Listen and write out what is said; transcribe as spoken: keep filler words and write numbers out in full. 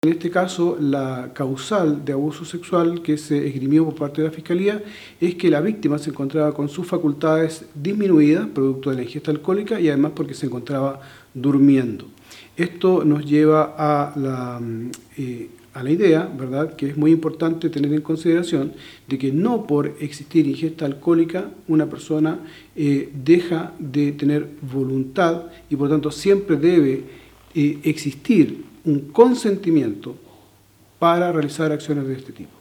En este caso, la causal de abuso sexual que se esgrimió por parte de la Fiscalía es que la víctima se encontraba con sus facultades disminuidas, producto de la ingesta alcohólica, y además porque se encontraba durmiendo. Esto nos lleva a la, eh, a la idea, ¿verdad?, que es muy importante tener en consideración de que no por existir ingesta alcohólica una persona eh, deja de tener voluntad y por tanto siempre debe eh, existir un consentimiento para realizar acciones de este tipo.